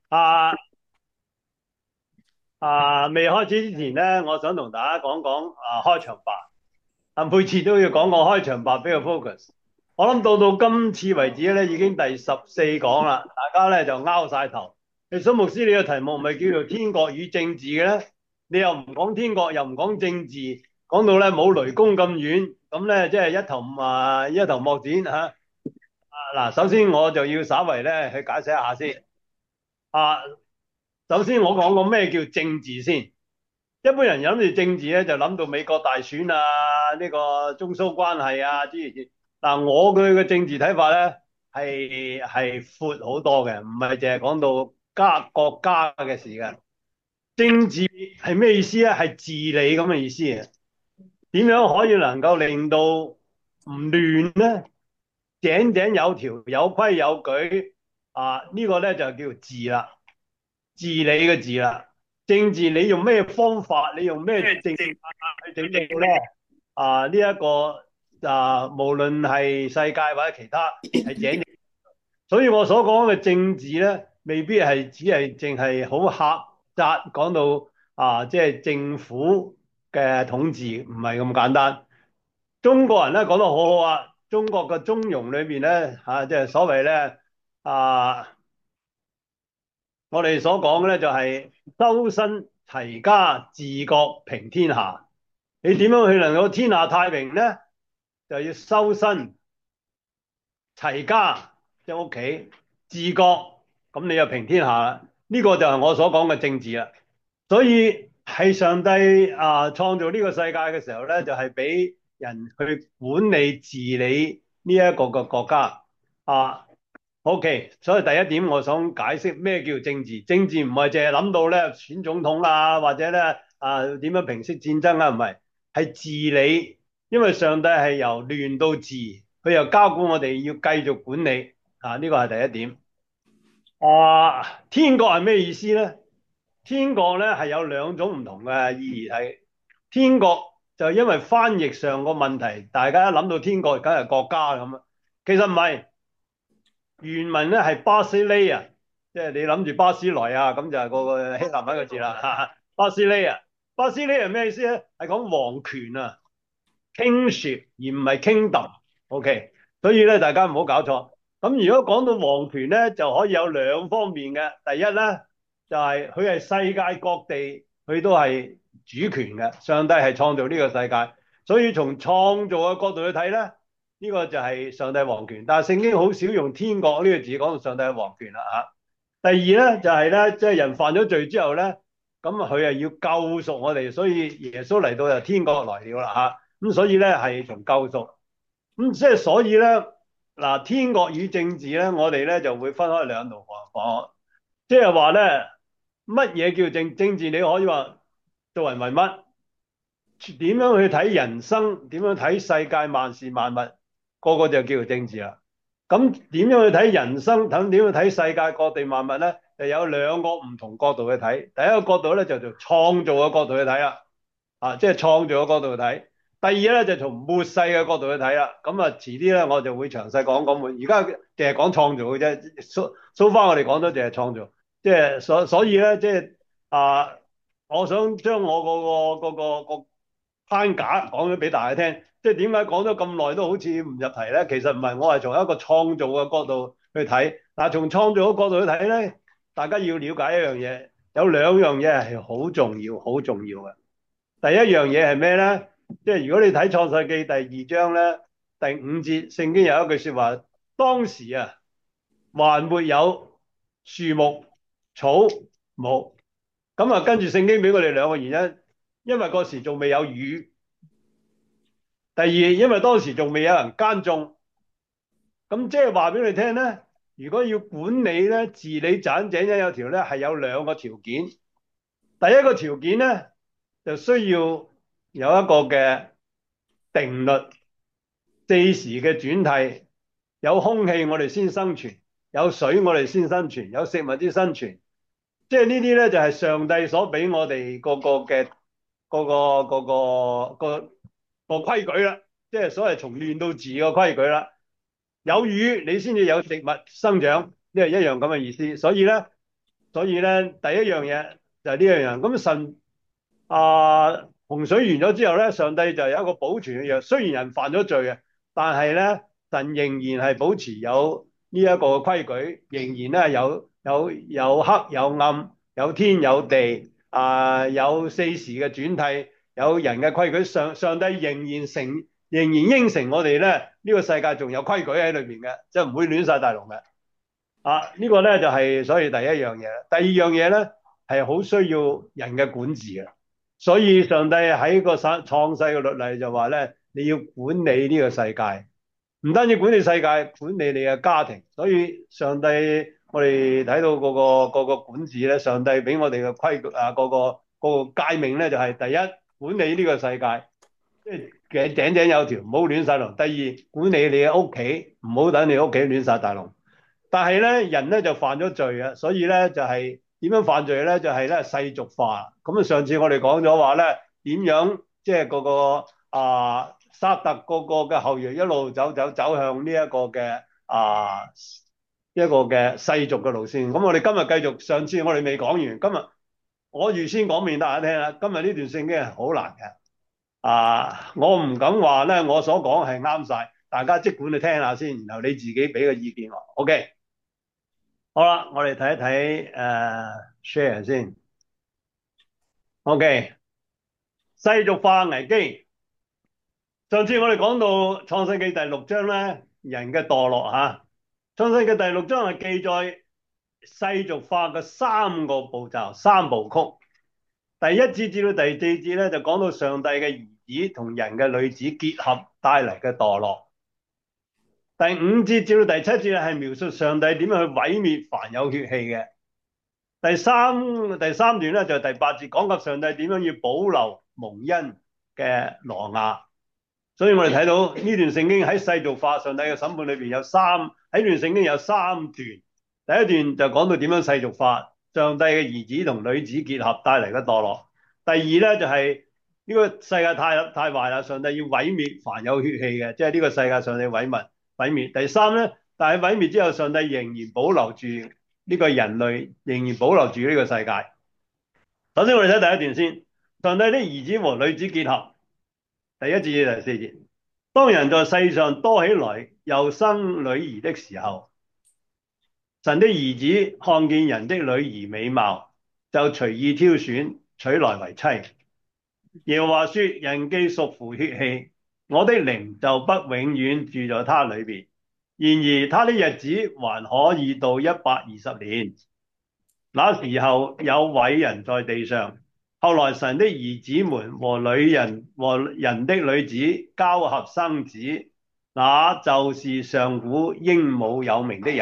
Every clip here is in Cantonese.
啊未開始之前咧，我想同大家講講開場白。每次都要講個開場白俾個 focus。我諗到今次為止咧，已經第14講啦，大家咧就拗晒頭。蘇牧師，你嘅題目唔係叫做天國與政治嘅咧？你又唔講天國，又唔講政治，講到咧冇雷公咁遠，咁咧即係一頭莫展嚇。嗱，首先我就要稍為咧去解釋一下先。啊，首先我講個咩叫政治先。一般人諗住政治咧，就諗到美國大選啊，呢個中蘇關係啊諸如此類。嗱，我對嘅政治睇法咧係闊好多嘅，唔係淨係講到國家嘅事嘅。政治係咩意思咧？係治理咁嘅意思嘅。點樣可以能夠令到唔亂咧？井井有條，有規有矩呢個咧就叫治啦，治理嘅治啦。政治你用咩方法？你用咩政策去整到咧？呢一個無論係世界或者其他係井，所以我所講嘅政治咧，未必係只係淨係好狹窄講到即係政府嘅統治，唔係咁簡單。中國人咧講得好好啊，中國嘅中庸裏邊咧即係所謂咧啊。我哋所講嘅咧就係修身齊家治國平天下。你點樣去能夠天下太平咧？就要修身齊家，即係屋企治國，咁你就平天下啦。呢個就係我所講嘅政治啦。所以係上帝創造呢個世界嘅時候咧，就係俾人去管理治理呢一個嘅國家啊。OK，所以第一點我想解釋咩叫政治。政治唔係淨係諗到咧選總統啊，或者咧點樣平息戰爭啊，唔係，係治理。因為上帝係由亂到治，佢又交管我哋要繼續管理呢個係第一點。天國係咩意思咧？天國咧係有兩種唔同嘅意義係。天國就因為翻譯上個問題，大家一諗到天國梗係國家咁啊，其實唔係。原文咧係巴西利亞，即係你諗住巴斯萊啊，咁就係個希臘文個字啦。巴斯利亞，巴斯利亞咩意思咧？係講皇權啊，kingship 而唔係 kingdom。OK，所以咧大家唔好搞錯。咁如果講到皇權咧，就可以有兩方面嘅。第一咧就係佢係世界各地佢都係主權嘅，上帝係創造呢個世界，所以從創造嘅角度去睇咧。呢個就係上帝皇權，但係聖經好少用天國呢個字講到上帝嘅皇權啦嚇。第二咧就係咧，即係人犯咗罪之後咧，咁佢係要救贖我哋，所以耶穌嚟到就天國來了啦嚇。咁所以咧係從救贖，咁即係所以咧嗱，天國與政治咧，我哋咧就會分開兩度講，即係話咧乜嘢叫政治？你可以話做人為乜？點樣去睇人生？點樣睇世界萬事萬物？個個就叫做政治啦。咁點樣去睇人生？點樣睇世界各地萬物咧？就有兩個唔同角度去睇。第一個角度咧就做創造嘅角度去睇啦，即係創造嘅角度去睇。第二咧就從末世嘅角度去睇啦。咁遲啲咧我就會詳細講講末。而家淨係講創造嘅啫。so far 我哋講咗淨係創造，即係所以咧即係我想將我個框架講咗俾大家聽。即係點解講咗咁耐都好似唔入題咧？其實唔係，我係從一個創造嘅角度去睇。但係從創造嘅角度去睇咧，大家要了解一樣嘢，有兩樣嘢係好重要、好重要嘅。第一樣嘢係咩咧？即係如果你睇創世記第二章咧，第五節聖經有一句說話，當時還沒有樹木、草木。咁跟住聖經俾我哋兩個原因，因為嗰時仲未有雨。第二，因為當時仲未有人耕種。咁即係話俾你聽咧，如果要管理咧、治理井井有條咧，係有兩個條件。第一個條件咧，就需要有一個嘅定律，四時嘅轉替，有空氣我哋先生存，有水我哋先生存，有食物先生存。即係呢啲咧，就係上帝所俾我哋個嘅個規矩啦。即係所謂從亂到治個規矩啦。有雨你先至有食物生長，呢係一樣咁嘅意思。所以咧， 所以咧，第一樣嘢就係呢樣樣。咁洪水完咗之後咧，上帝就有一個保存嘅約。雖然人犯咗罪啊，但係咧神仍然係保持有呢一個規矩，仍然咧有黑有暗，有天有地，有四時嘅轉替，有人嘅規矩。上帝仍然應承我哋咧，呢個世界仲有規矩喺裏邊嘅，即係唔會亂晒大龍嘅。呢個咧就係所以第一樣嘢。第二樣嘢咧係好需要人嘅管治嘅。所以上帝喺個創世嘅律例就話咧，你要管理呢個世界，唔單止管理世界，管理你嘅家庭。所以上帝，我哋睇到個管治咧，上帝俾我哋嘅規矩個誡命咧就係第一，管理呢個世界，即係嘅井井有條，唔好亂晒龍。第二，管理你嘅屋企，唔好等你屋企亂晒大龍。但係咧，人咧就犯咗罪啊，所以咧就係點樣犯罪咧？就係咧世俗化。咁啊，上次我哋講咗話咧，點樣即係撒特個嘅後裔一路走向呢一個嘅世俗嘅路線。咁我哋今日繼續，上次我哋未講完，今日我預先講俾大家聽啦。今日呢段聖經係好難嘅。我唔敢話咧，我所講係啱晒，大家即管你聽下先，然後你自己俾個意見我。OK。好啦，我哋睇一睇share 先。OK，世俗化危機。上次我哋講到創世記第六章咧，人嘅墮落吓。創世記第六章係記載世俗化嘅三個步驟、三部曲。第一節至到第四節咧，就講到上帝嘅兒子同人嘅女子結合帶嚟嘅墮落。第五節至到第七節係描述上帝點樣去毀滅凡有血氣嘅。第三段咧就係第八節，講及上帝點樣要保留蒙恩嘅挪亞。所以我哋睇到呢段聖經喺世俗化上帝嘅審判裏邊喺段聖經有三段。第一段就講到點樣世俗化上帝嘅兒子同女子結合帶嚟嘅墮落。第二咧就係呢個世界太壞啦，上帝要毀滅凡有血氣嘅，即係呢個世界上帝毀滅。第三咧，但係毀滅之後，上帝仍然保留住呢個人類，仍然保留住呢個世界。首先我哋睇第一段先，上帝的兒子和女子結合，第一節至第四節。當人在世上多起來，又生女兒的時候，神的兒子看見人的女兒美貌，就隨意挑選，娶來為妻。耶和華說：人既屬乎血氣，我的靈就不永遠住在他裏邊。然而他的日子還可以到120年。那時候有偉人在地上。後來神的兒子們和人的女子交合生子，那就是上古英武有名的人。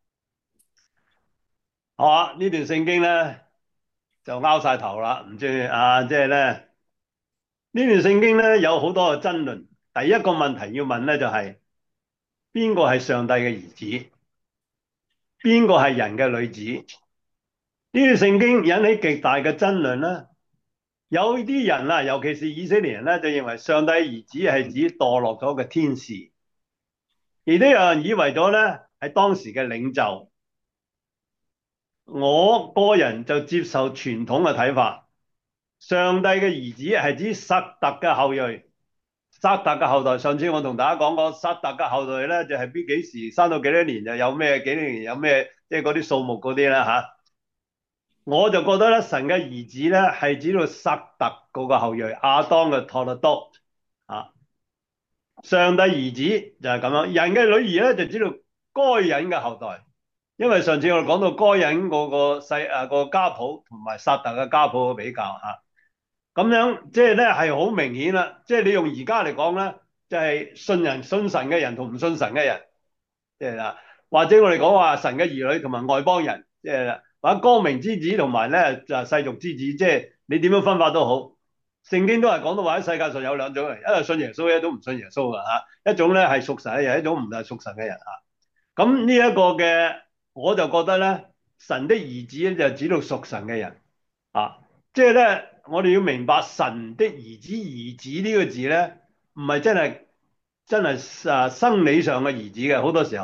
好啊，呢段聖經咧就拗晒頭啦，唔知即係咧呢段聖經咧有好多嘅爭論。第一個問題要問咧就係邊個係上帝嘅兒子，邊個係人嘅女子？呢段聖經引起極大嘅爭論啦。有啲人啊，尤其是以色列人咧，就認為上帝兒子係指墮落咗嘅天使，而都有人以為咗咧係當時嘅領袖。我個人就接受傳統嘅睇法，上帝嘅兒子係指撒特嘅後裔，撒特嘅後代。上次我同大家講過，撒特嘅後代咧就係幾時生到幾多年就有咩，幾多年有咩，即係嗰啲數目嗰啲啦吓。我就覺得咧，神嘅兒子咧係指到撒特嗰個後裔，亞當嘅托勒多啊。上帝兒子就係咁樣，人嘅女兒咧就指到該隱嘅後代，因為上次我哋講到該隱嗰個家譜同埋撒特嘅家譜嘅比較吓，咁樣即係咧係好明顯啦。即係你用而家嚟講咧，就係信神嘅人同唔信神嘅人，即係啦，或者我哋講話神嘅兒女同埋外邦人，即係啦。或者光明之子同埋咧就世俗之子，即係你點樣分法都好，聖經都係講到話喺世界上有兩種人，一係信耶穌，一種唔信耶穌嘅吓，一種咧係屬神嘅人，一種唔係屬神嘅人吓。咁呢一個嘅，我就覺得咧，神的兒子咧就指到屬神嘅人啊，即係咧我哋要明白神的兒子呢個字咧，唔係真係生理上嘅兒子嘅，好多時候。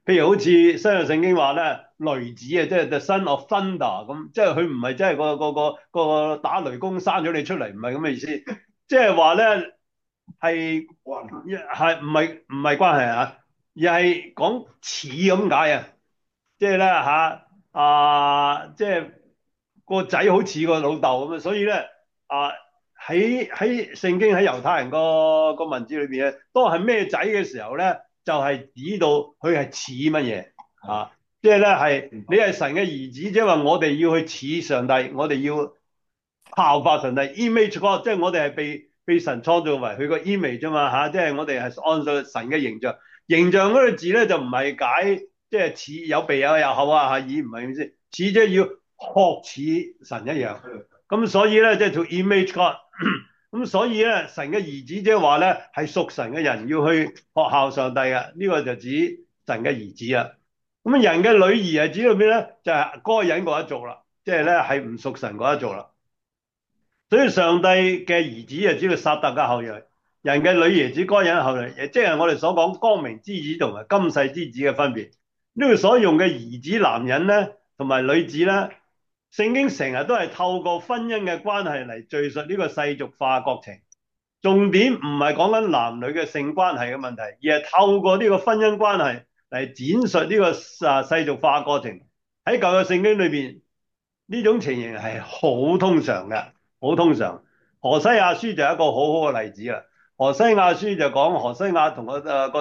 譬如好似新約聖經話咧，雷子啊，即係 the son of thunder 咁，即係佢唔係真係個打雷公生咗你出嚟，唔係咁嘅意思，即係話咧係唔係關係啊，而係講似咁解啊，即係咧即係個仔好似個老豆咁啊，所以咧啊喺聖經喺猶太人個文字裏邊咧，當係咩仔嘅時候咧，就係指到佢係似乜嘢啊？即係咧係你係神嘅兒子，即係話我哋要去似上帝，我哋要效法上帝 image God，即係我哋係被神創造為佢個 image 啫嘛嚇，即係我哋係按照神嘅形象。形象嗰個字咧就唔係解即係似有鼻有口啊嚇，耳唔係咁先，似即係要學似神一樣。咁所以咧即係 to image God。咁所以咧神嘅兒子即係話咧係屬神嘅人要去學效上帝嘅，呢個就指神嘅兒子啦。咁人嘅女兒係指到邊咧？就係該隱嗰一族啦，即係咧係唔屬神嗰一族啦。所以上帝嘅兒子就知道撒特嘅後裔，人嘅女兒指該隱後裔，亦即係我哋所講光明之子同埋今世之子嘅分別。呢度所用嘅兒子男人咧，同埋女子咧，聖經成日都係透過婚姻嘅關係嚟敘述呢個世俗化國情。重點唔係講緊男女嘅性關係嘅問題，而係透過呢個婚姻關係嚟展述呢個世俗化過程。喺舊約聖經裏邊，呢種情形係好通常嘅。好通常，何西亞書就係一個好好嘅例子啦。何西亞書就講何西亞同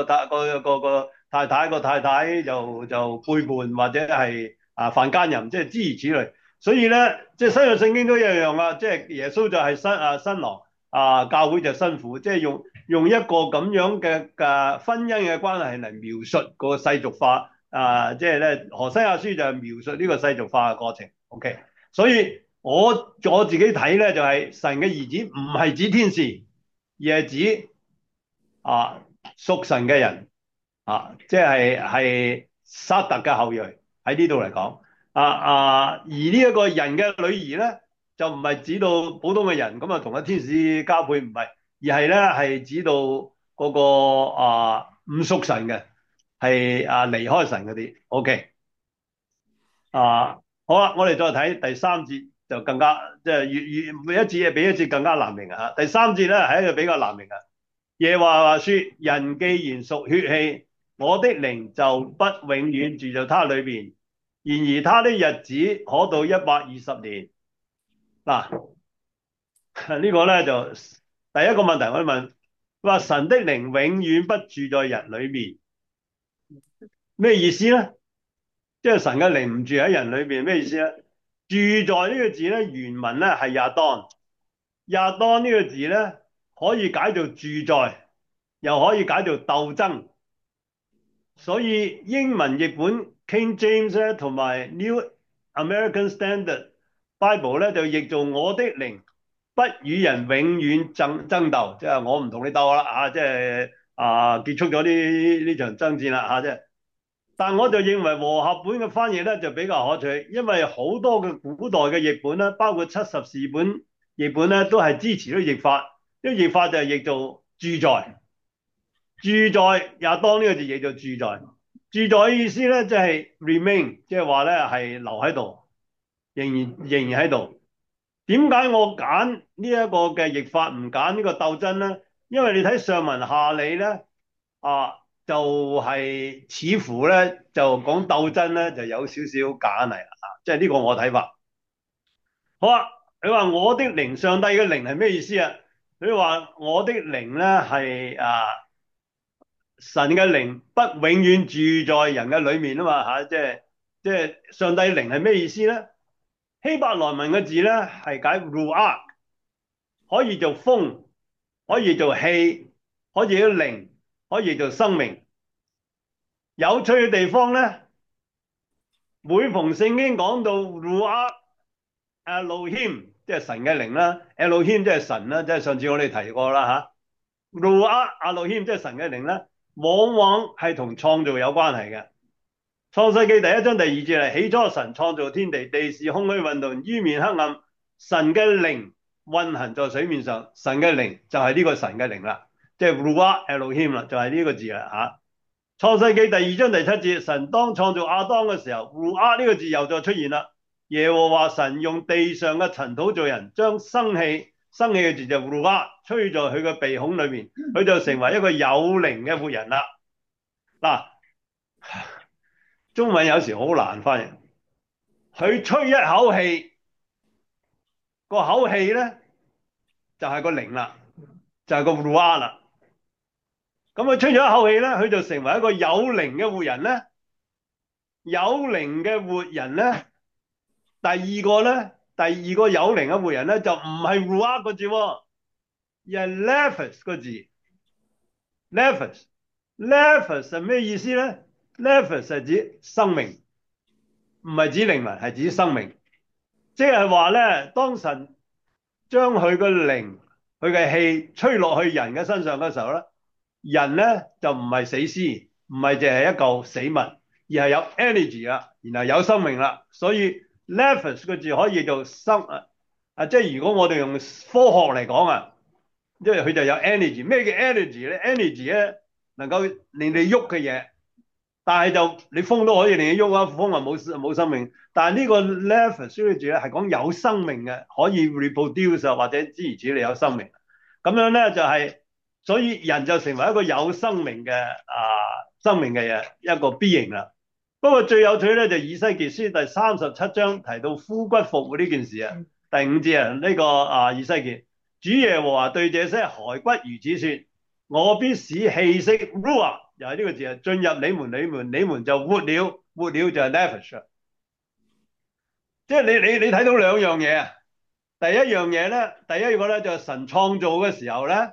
個太太就背叛或者係犯奸淫，即係諸如此類。所以咧，即係新約聖經都一樣啦，即係耶穌就係新郎，教會就新婦，即係用一個咁樣嘅婚姻嘅關係嚟描述個世俗化即係咧何西亞書就係描述呢個世俗化嘅過程。OK，所以。我自己睇咧，就係神嘅兒子唔係指天使，而係指屬神嘅人即係撒特嘅後裔喺呢度嚟講而呢一個人嘅女兒咧，就唔係指到普通嘅人咁同個天使交配，唔係，而係咧係指到嗰個唔屬神嘅，係離開神嗰啲。OK 好啦，我哋再睇第三節。就更加即係越每一節比一節更加難明啊！第三節咧係一個比較難明啊。耶和華說：人既然屬血氣，我的靈就不永遠住在他裏邊。然而他的日子可到120年。嗱，呢個咧就第一個問題我哋問，話神的靈永遠不住在人裏面，咩意思咧？即係神嘅靈唔住喺人裏邊，咩意思咧？住在呢個字咧，原文咧係亞當，亞當呢個字咧可以解做住在，又可以解做鬥爭。所以英文譯本 King James 咧同埋 New American Standard Bible 咧就譯做我的靈不與人永遠爭鬥，即係我唔同你鬥啦即係結束咗呢場爭戰啦即係。但我就認為和合本嘅翻譯咧就比較可取，因為好多嘅古代嘅譯本咧，包括70士本譯本咧，都係支持呢個譯法。呢個譯法就係譯做住在，住在亞當呢個字譯做住在，住在嘅意思咧即係 remain，即係話咧係留喺度，仍然喺度。點解我揀呢一個嘅譯法唔揀呢個鬥爭咧？因為你睇上文下理咧就係似乎咧就講鬥爭咧就有少少假嚟啦即係呢個我睇法。好你話我的靈，上帝嘅靈係咩意思啊？你話我的靈咧係神嘅靈不永遠住在人嘅裏面啊嘛即係上帝靈係咩意思咧？希伯來文嘅字咧係解 ruach， 可以做風，可以做氣，可以做靈，可以做生命。有趣嘅地方咧，每逢聖經講到 ruach Elohim， 即係神嘅靈啦 ，Elohim 即係神啦，即係上次我哋提過啦ruach Elohim 即係神嘅靈咧，往往係同創造有關係嘅。創世記第1章第2節係起初神創造天地，地是空虛混沌，淵面黑暗，神嘅靈運行在水面上。神嘅靈就係呢個神嘅靈啦，即係 ruach Elohim 啦，就係呢個字啦創世記第2章第7節，神當創造亞當嘅時候，ruach 呢個字又再出現啦。耶和華神用地上嘅塵土做人，將生氣嘅字就 ruach 吹在佢嘅鼻孔裏面，佢就成為一個有靈嘅活人啦。嗱，中文有時好難翻譯，佢吹一口氣，個口氣咧就係個靈啦，就係個 ruach 啦。咁佢吹咗一口氣咧，佢就成為一個有靈嘅活人咧。有靈嘅活人咧，第二個有靈嘅活人咧，就唔係 ruach 個字喎，而係 lephos 個字。lephos 係咩意思咧？lephos 係指生命，唔係指靈魂，係指生命。即係話咧，當神將佢個靈、佢嘅氣吹落去人嘅身上嘅時候咧，人咧就唔係死屍，唔係淨係一嚿死物，而係有 energy 啦，然後有生命啦。所以 lephos 個字可以做生即係如果我哋用科學嚟講啊，因為佢就有 energy。咩叫 energy 咧？energy 咧能夠令你喐嘅嘢，但係就你風都可以令你喐啊，風啊冇生命。但係呢個 lephos 個字咧係講有生命嘅，可以 reproduce 或者諸如此類有生命。咁樣咧就係，所以人就成為一個有生命嘅生命嘅嘢，一個 being 啦。不過最有趣咧就以西結書第37章提到枯骨復活呢件事啊，第5節啊，呢個以西結，主耶和華對這些骸骨如此說：我必使氣息 ruach 又係呢個字啊，進入你們就活了，活了就係 lephos。即係你睇到兩樣嘢啊。第一樣嘢咧，第一個咧就係神創造嘅時候咧，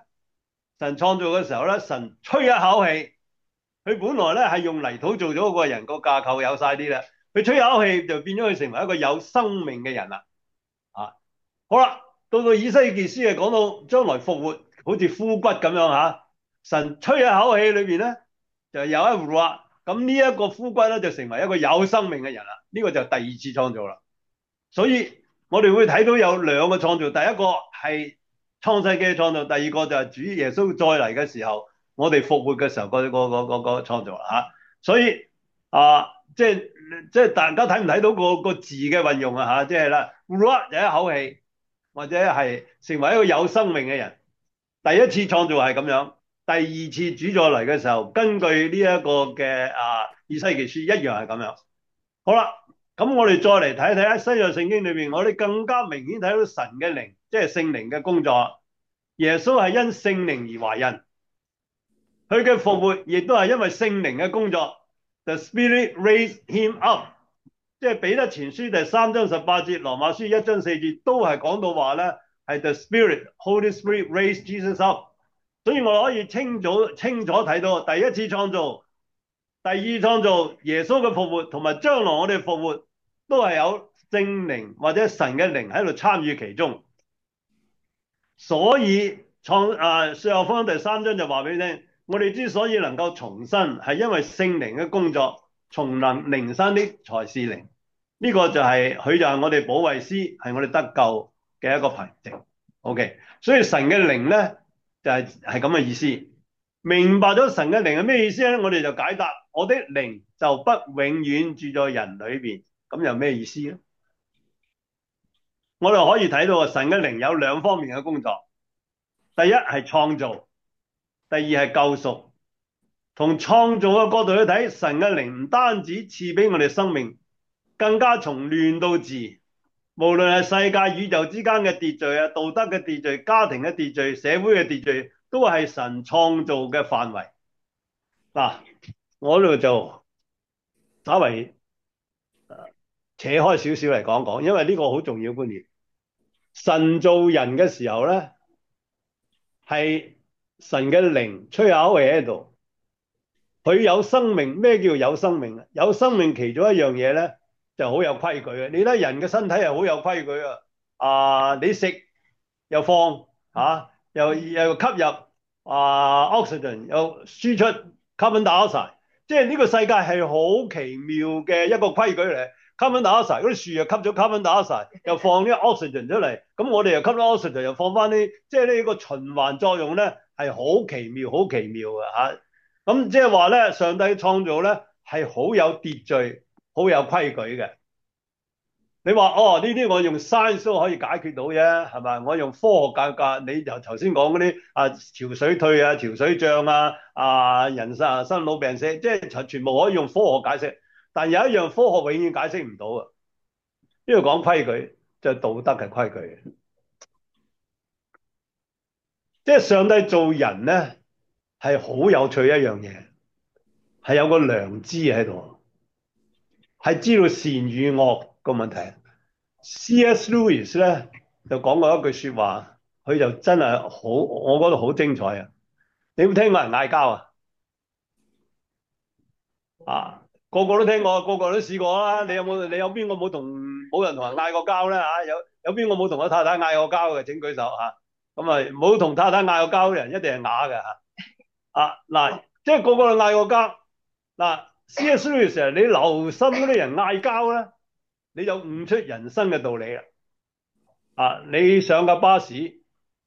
神吹一口氣，佢本來咧係用泥土做咗個人，個架構有晒啲啦，佢吹一口氣就變咗佢成為一個有生命嘅人啦。好啦，到以西結書係講到將來復活，好似枯骨咁樣吓，神吹一口氣裏邊咧就有一 ruach，咁呢一個枯骨咧就成為一個有生命嘅人啦。呢個就第二次創造啦。所以我哋會睇到有兩個創造，第一個係創世記嘅創造，第二個就係主耶穌再嚟嘅時候，我哋復活嘅時候個創造啦吓。所以即係大家睇唔睇到個字嘅運用啊吓？即係啦 ruach 有一口氣，或者係成為一個有生命嘅人。第一次創造係咁樣，第二次主再嚟嘅時候，根據呢一個嘅以西結書一樣係咁樣。好啦。咁我哋再嚟睇一睇喺新約聖經裏邊，我哋更加明顯睇到神嘅靈，即係聖靈嘅工作。耶穌係因聖靈而懷孕，佢嘅復活亦都係因為聖靈嘅工作。The Spirit raised him up， 即係彼得前書第3章18節，羅馬書1章4節都係講到話咧，係 The Holy Spirit raised Jesus up。所以我哋可以清楚睇到第一次創造。第二創造耶穌嘅復活，同埋將來我哋復活，都係有聖靈或者神嘅靈喺度參與其中。所以約翰福音第3章就話俾你聽，我哋之所以能夠重生，係因為聖靈嘅工作。從靈生的才是靈，呢個就係佢就係我哋保惠師，係我哋得救嘅一個憑證。OK， 所以神嘅靈咧就係咁嘅意思。明白咗神嘅靈係咩意思咧？我哋就解答：我的靈就不永遠住在人裏邊。咁有咩意思咧？我哋可以睇到神嘅靈有兩方面嘅工作。第一係創造，第二係救贖。從創造嘅角度去睇，神嘅靈唔單止賜俾我哋生命，更加從亂到治，無論係世界宇宙之間嘅秩序啊、道德嘅秩序、家庭嘅秩序、社會嘅秩序，都係神創造嘅範圍。嗱，我呢度就稍微扯開少少嚟講講，因為呢個好重要觀念。神造人嘅時候咧，係神嘅靈吹口氣喺度，佢有生命。咩叫有生命啊？有生命其中一樣嘢咧就好有規矩嘅。你睇人嘅身體係好有規矩啊！你食又放又吸入oxygen，又輸出 carbon dioxide，即係呢個世界係好奇妙嘅一個規矩嚟。carbon dioxide 嗰啲樹又吸咗 carbon dioxide，又放啲 oxygen 出嚟，咁我哋又吸咗 oxygen，又放翻啲，即係呢個循環作用咧係好奇妙嘅咁即係話咧，上帝創造咧係好有秩序、好有規矩嘅。你話哦，呢啲我用 science 都可以解決到啫，係咪？我用科學你就頭先講嗰啲潮水退啊、潮水漲人生老病死，即係全部可以用科學解釋。但有一樣科學永遠解釋唔到啊！呢度講規矩，就係道德嘅規矩。即係上帝做人咧，係好有趣一樣嘢，係有個良知喺度，係知道善與惡個問題。C.S. Lewis 咧就講過一句說話，佢就真係好，我覺得好精彩啊！你有冇聽過人嗌交啊？個個都聽過，個個都試過啦。你有冇？你有邊個冇人同人嗌過交咧？有邊個冇同個太太嗌過交嘅？請舉手吓。咁啊，冇同太太嗌過交嘅人一定係啞嘅吓。嗱，即係個個都嗌過交。嗱，C.S. Lewis，你留心嗰啲人嗌交咧，你就悟出人生嘅道理啦。你上架巴士。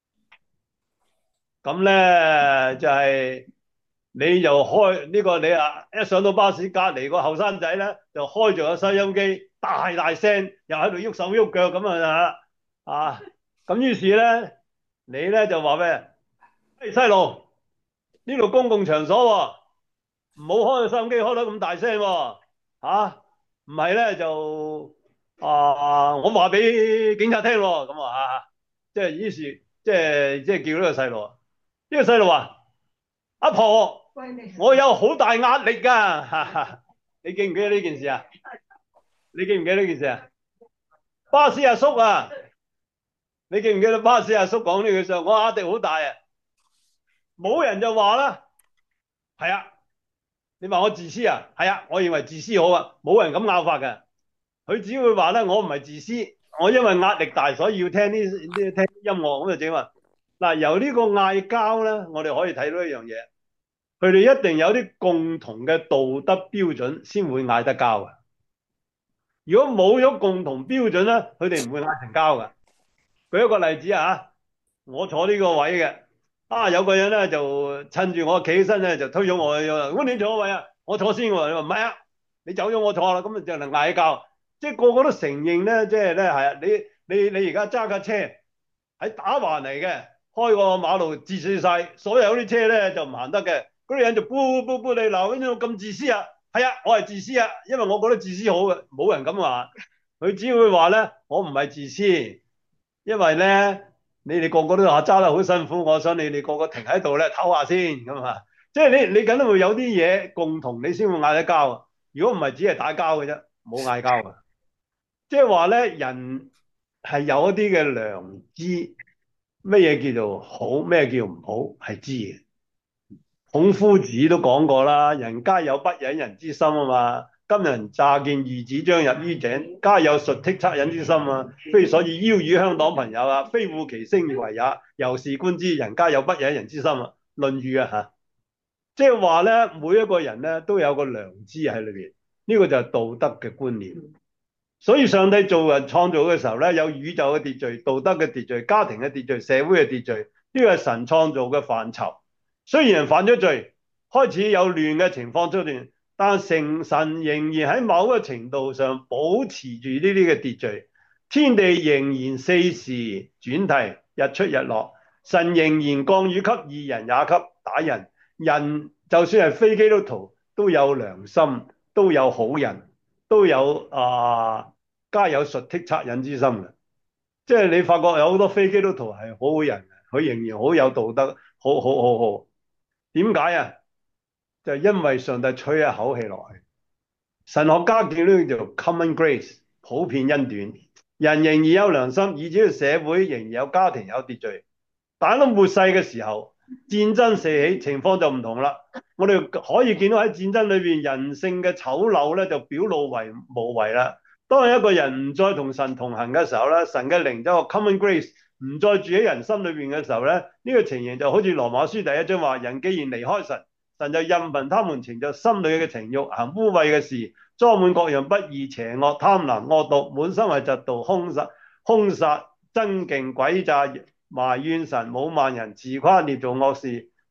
咁咧就係你就開呢個你一上到巴士隔離個後生仔咧就開住個收音機大大聲又喺度喐手喐腳咁咁於是咧你咧就話咩？誒細路，呢度公共場所喎，唔好開個收音機開得咁大聲喎，唔係咧就我話俾警察聽喎，咁即係於是即係叫呢個細路，呢個細路話：阿婆，我有好大壓力㗎，你記唔記得呢件事啊？你記唔記得呢件事啊？巴士阿叔啊，你記唔記得巴士阿叔講呢句說話？我壓力好大啊！冇人就話啦，係啊，你話我自私啊？係啊，我認為自私好啊，冇人咁拗法嘅。佢只會話咧，我唔係自私，我因為壓力大，所以要聽聽音樂咁就整啊。嗱，由呢個嗌交咧，我哋可以睇到一樣嘢。佢哋一定有啲共同嘅道德標準先會嗌得交嘅。如果冇咗共同標準咧，佢哋唔會嗌成交嘅。舉一個例子我坐呢個位嘅，有個人咧就趁住我企起身咧就推咗我去咗，咁你坐個位啊？我坐先喎，你話唔係啊？你走咗我坐啦，咁就能嗌交。即係個個都承認咧，即係咧係啊！你而家揸架車喺打橫嚟嘅，開個馬路截住晒，所有啲車咧就唔行得嘅。嗰啲人就噗噗噗你鬧，跟住咁自私啊！係啊，我係自私啊，因為我覺得自私好嘅，冇人咁話。佢只會話咧，我唔係自私，因為咧你哋個個都話揸得好辛苦，我想你哋個個停喺度咧唞下先咁啊！即係你梗係會有啲嘢共同，你先會嗌得交。如果唔係，只係打交嘅啫，冇嗌交嘅。即係話咧，人係有一啲嘅良知，乜嘢叫做好，咩叫唔好，係知嘅。孔夫子都講過啦，人皆有不忍人之心啊嘛。今人乍見孺子將入於井，皆有朮剔惻隱之心啊。非所以邀與鄉黨朋友非惡其聲而為也。由是觀之，人皆有不忍人之心啊。論語即係話咧，每一個人咧都有個良知喺裏邊，呢個就係道德嘅觀念。所以上帝做人創造嘅時候咧，有宇宙嘅秩序、道德嘅秩序、家庭嘅秩序、社會嘅秩序，呢個係神創造嘅範疇。雖然人犯咗罪，開始有亂嘅情況出現，但神仍然喺某個程度上保持住呢啲嘅秩序，天地仍然四時轉替，日出日落，神仍然降雨給義人也給歹人。人就算係非基督徒，都有良心，都有好人，都有皆有朮剔惻隱之心嘅。即係你發覺有好多非基督徒係好好人，佢仍然好有道德，好。點解啊？就係因為上帝吹一口氣落去，神學家叫呢個叫做 common grace， 普遍恩典。人仍然有良心，以至社會仍然有家庭有秩序。但係到末世嘅時候，戰爭四起，情況就唔同啦。我哋可以見到喺戰爭裏邊，人性嘅醜陋咧就表露為無遺啦。當一個人唔再同神同行嘅時候咧，神嘅靈就 common grace 唔再住喺人心裏邊嘅時候咧，呢個情形就好似羅馬書第一章話：人既然離開神，神就任憑他們情著心裏嘅情慾，行污穢嘅事，裝滿各樣不義、邪惡、貪婪、惡毒，滿心係嫉妒、兇殺、爭競、詭詐、埋怨神、侮慢人、自誇、捏造惡事，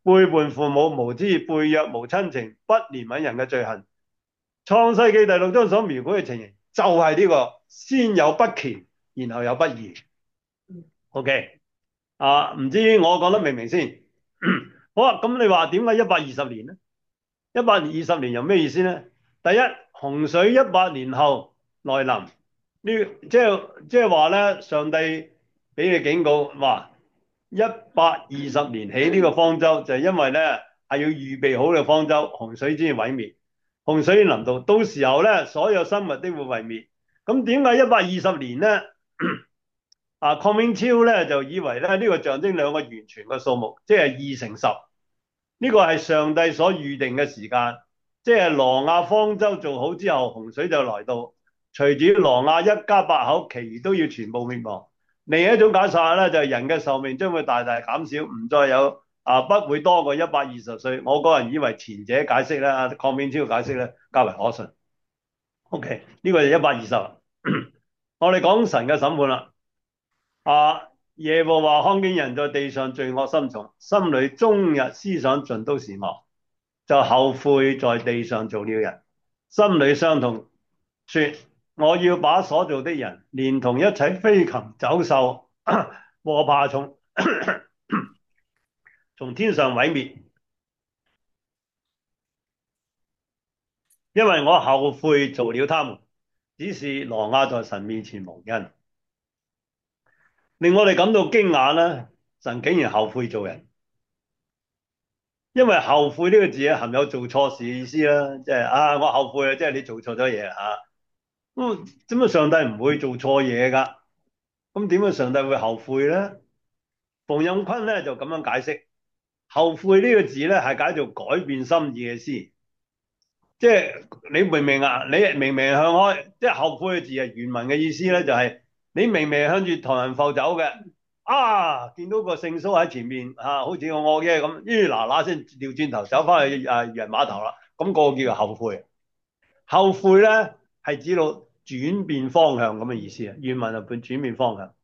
背叛父母、無知、背約、無親情、不憐憫人嘅罪行。創世記第6章所描繪嘅情形，就係呢個先有不虔，然後有不義。OK，唔知我講得明唔明先？好啊，咁你話點解120年呢？120年有咩意思呢？第一，洪水100年後來臨，呢即係話咧，上帝俾你警告，話120年起呢個方舟，就係因為咧係要預備好呢個方舟，洪水先至毀滅。洪水臨到時候咧，所有生物都會毀滅。咁點解120年咧？鄺明超咧就以為咧呢個象徵兩個完全嘅數目，即係2乘10。呢個係上帝所預定嘅時間，即係挪亞方舟做好之後，洪水就來到。隨住挪亞一家8口，其餘都要全部滅亡。另一種解釋咧，就係人嘅壽命將會大大減少，唔再有不會多過120歲。我個人以為前者解釋咧，鄺明超解釋咧較為可信。OK，呢個就120。我哋講神嘅審判啦。耶和華看見人在地上罪惡深重，心裏終日思想盡都是惡，就後悔在地上造了人，心裏傷痛，說：我要把所造的人，連同一切飛禽走獸和爬蟲，從天上毀滅，因為我後悔造了他們。只是挪亞在神面前蒙恩。令我哋感到驚訝呢，神竟然後悔做人。因為後悔呢個字含有做錯事嘅意思啦，即係我後悔啊，即係你做錯咗嘢啊。咁點解上帝唔會做錯嘢㗎？咁點解上帝會後悔咧？馮蔭坤咧就咁樣解釋，後悔呢個字咧係解做改變心意嘅思。即係你明唔明啊？你明明向開，即係後悔嘅字係原文嘅意思咧，就係你明明向住唐人埠走嘅，見到個聖蘇喺前面好似我嘅咁，嗱嗱聲調轉頭走翻去漁人碼頭啦，咁個叫做後悔。後悔咧係指到轉變方向咁嘅意思啊，原文就變轉變方向。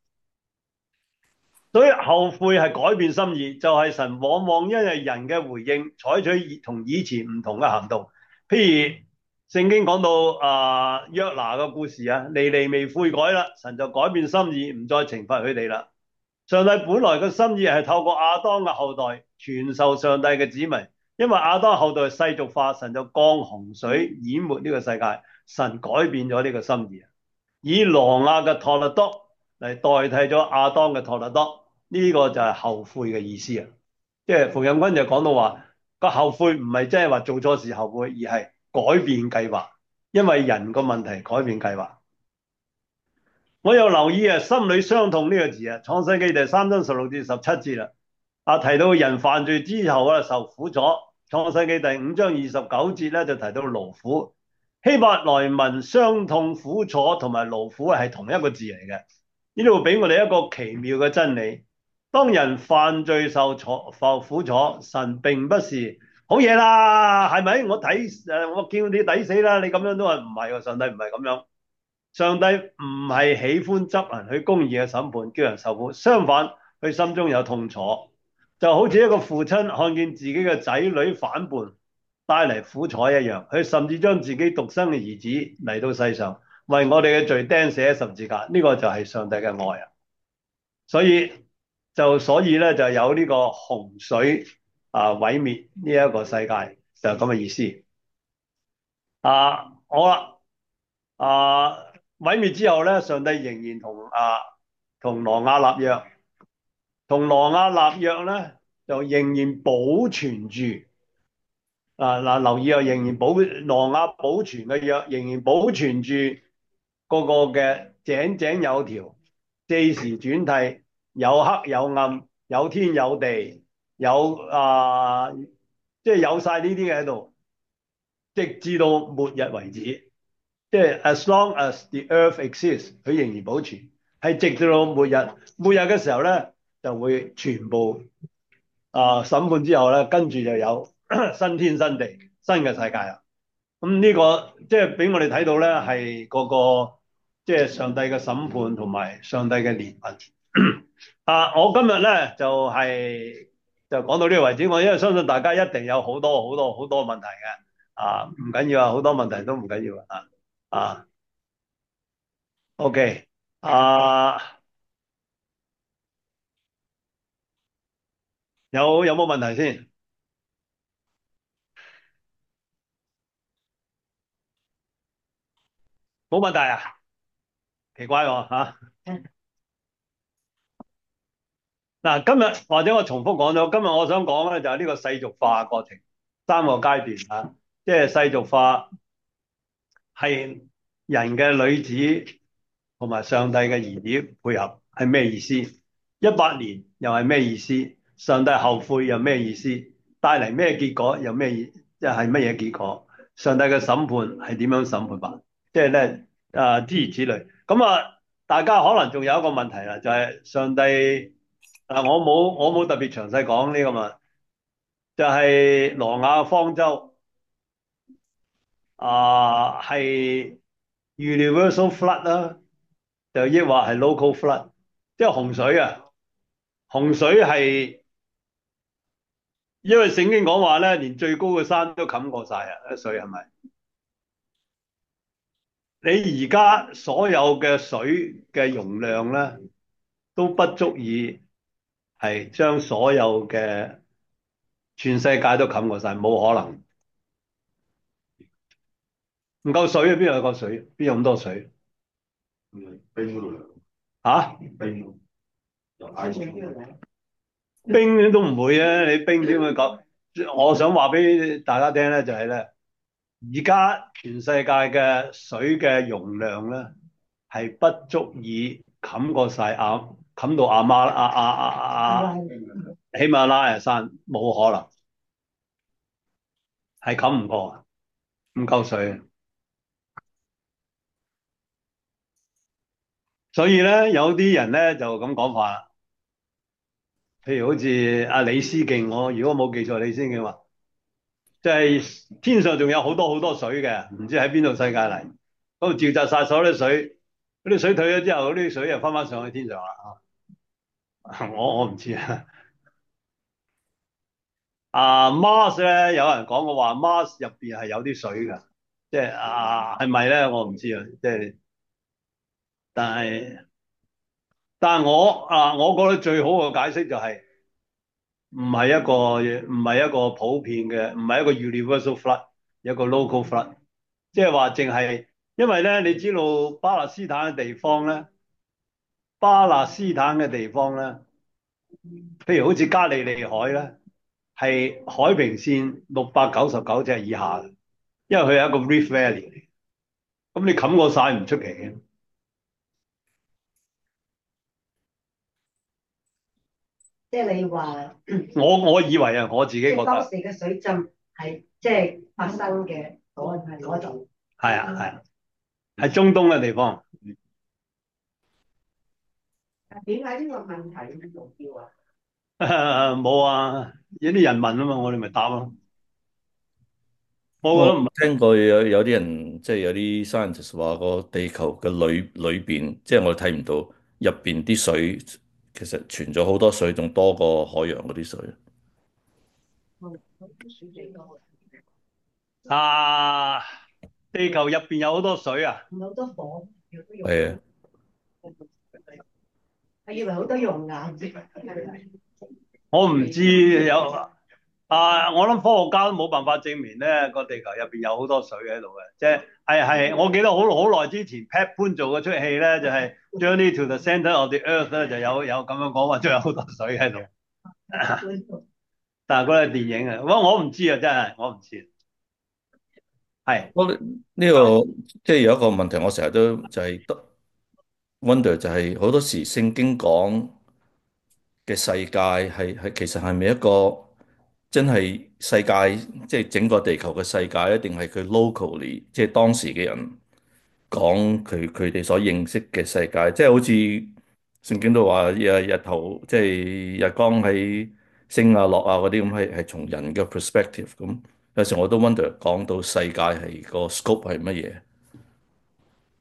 所以後悔係改變心意，就係神往往因為人嘅回應，採取同以前唔同嘅行動。譬如聖經講到約拿嘅故事尼尼微悔改啦，神就改變心意，唔再懲罰佢哋啦。上帝本來嘅心意係透過亞當嘅後代傳授上帝嘅子民，因為亞當後代世俗化，神就降洪水淹沒呢個世界，神改變咗呢個心意，以挪亞嘅托勒多嚟代替咗亞當嘅托勒多，呢個就係後悔嘅意思啊！即係馮蔭坤就講到話個後悔唔係真係話做錯事後悔，而係改變計劃，因為人個問題改變計劃。我又留意心裏傷痛呢個字創世記第3章16至17節提到人犯罪之後受苦楚。創世記第5章29節咧就提到勞苦。希伯來文傷痛、苦楚同埋勞苦係同一個字嚟嘅。呢度俾我哋一個奇妙嘅真理：當人犯罪受苦楚，神並不是好嘢啦，係咪？我叫你抵死啦，你咁樣都話唔係喎，上帝唔係咁樣。上帝唔係喜歡執行佢公義嘅審判，叫人受苦。相反，佢心中有痛楚，就好似一個父親看見自己嘅仔女反叛，帶嚟苦楚一樣。佢甚至將自己獨生嘅兒子嚟到世上，為我哋嘅罪釘死喺十字架。呢個就係上帝嘅愛啊！所以咧就有呢個洪水毀滅呢一個世界，就係咁嘅意思。好啦，毀滅之後咧，上帝仍然同挪亞立約，同挪亞立約咧就仍然保存住留意仍然挪亞保存嘅約，仍然保存住個嘅井井有條，四時轉替，有黑有暗，有天有地，有即係有晒呢啲嘅喺度，直至到末日為止。即係 as long as the earth exists，佢仍然保存，係直至到末日。末日嘅時候咧，就會全部審判之後咧，跟住就有新天新地、新嘅世界啦。咁呢個即係俾我哋睇到咧，係個即係上帝嘅審判同埋上帝嘅憐憫。我今日咧就係就講到呢個為止。我因為相信大家一定有好多好多好多問題嘅，唔緊要啊，好多問題都唔緊要啊，OK，啊，有冇問題先？冇問題啊？奇怪喎嚇。嗱，今日或者我重複講咗，今日我想講咧就係呢個世俗化過程三個階段啊，即係世俗化係人嘅女子同埋上帝嘅兒子配合係咩意思？100年又係咩意思？上帝後悔又咩意思？帶嚟咩結果又咩意？即係乜嘢結果？上帝嘅審判係點樣審判法？即係咧諸如此類。咁大家可能仲有一個問題啦，就係上帝。我冇特別詳細講呢個嘛，就係挪亞方舟係 universal flood 啦，就抑或係 local flood，即係洪水啊！洪水係因為聖經講話咧，連最高嘅山都冚過晒啊！啲水係咪？你而家所有嘅水嘅容量咧，都不足以係將所有嘅全世界都冚過晒，冇可能。唔夠水啊！邊度有夠水？邊有咁多水？冰嗰度嚟。嚇？冰由埃及嚟。冰都唔會啊！你冰點會講？我想話俾大家聽咧，就係咧，而家全世界嘅水嘅容量咧，係不足以冚過晒冚到阿媽喜馬拉雅山，冇可能，係冚唔過，唔夠水。所以咧，有啲人咧就咁講法啦，譬如好似阿李思敬，我如果冇記錯，李思敬話。即係天上仲有好多好多水嘅，唔知喺邊度世界嚟，嗰度召集晒所有啲水，嗰啲水退咗之後，嗰啲水又翻上去天上啦。我唔知啊。Mars 咧，有人講過話 Mars 入邊係有啲水㗎，即係係咪咧？我唔知啊。即係但係我覺得最好嘅解釋就係唔係一個普遍嘅，唔係一個 universal flood，一個 local flood。即係話淨係，因為咧，你知道巴勒斯坦嘅地方咧，譬如好似加利利海咧，係海平線699尺以下嘅，因為佢係一個 Rift Valley 嚟，咁你冚過晒唔出奇嘅。 即係你話， 我以為啊，我自己覺得當時嘅水浸係即係發生嘅嗰度。 係啊，係中東嘅地方。 點解呢個問題咁重要啊？ 冇啊，有啲人問啊嘛，我哋咪答咯。我覺我得唔係。 聽過有啲人即係有啲 scientist 話個地球嘅裏邊，即係我哋睇唔到入邊啲水，其實存咗好多水，仲多過海洋嗰啲水。 水幾多？ 啊，地球入邊有好多水啊！ 唔係好多火，有好多用係啊， 我以為好多熔岩。 我唔知有我諗科學家都冇辦法證明咧個地球入邊有好多水喺度嘅，即係我記得好耐之前 Pat 潘做嗰出戲咧，就係、Journey to the Center of the Earth 咧，就有咁樣講話，仲有好多水喺度。但係嗰個係電影啊，我唔知啊，真係我唔知。係不過呢個即係有一個問題，我成日都就係 wonder，就係好多時聖經講嘅世界係其實係咪一個真係世界，即係整個地球嘅世界，一定係佢 locally，即係當時嘅人講佢哋所認識嘅世界，即係好似聖經都話日頭即係日光喺升啊落啊嗰啲咁，係從人嘅 perspective 咁。有時我都 wonder 講到世界係個 scope 係乜嘢？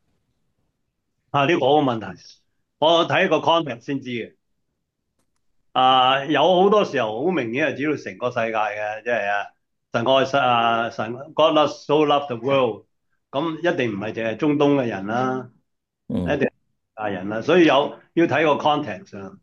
呢個好問題，我睇個 context 先知嘅。 有好多時候好明顯係指到成個世界嘅，即係神 God so loved the world，咁一定唔係淨係中東嘅人啦，一嗯， 定係大人啦，所以要睇個 context 啊。